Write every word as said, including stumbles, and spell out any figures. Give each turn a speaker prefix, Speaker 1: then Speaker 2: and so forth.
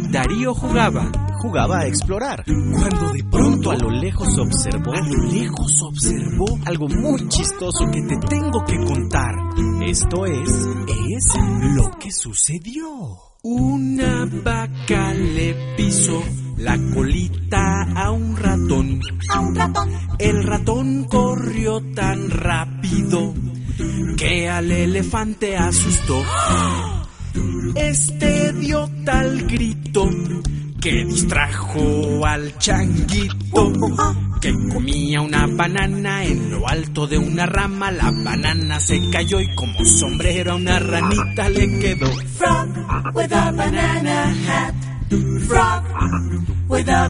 Speaker 1: Darío jugaba,
Speaker 2: jugaba a explorar,
Speaker 1: cuando de pronto
Speaker 2: a lo lejos observó,
Speaker 1: a lo lejos observó
Speaker 2: algo muy chistoso que te tengo que contar. Esto es,
Speaker 1: es
Speaker 2: lo que sucedió.
Speaker 1: Una vaca le pisó la colita a un ratón.
Speaker 3: A un ratón.
Speaker 1: El ratón corrió tan rápido que al elefante asustó. Este dio tal grito que distrajo al changuito, que comía una banana en lo alto de una rama. La banana se cayó y como sombrero a una ranita le quedó.
Speaker 3: Frog with a banana hat. Frog with a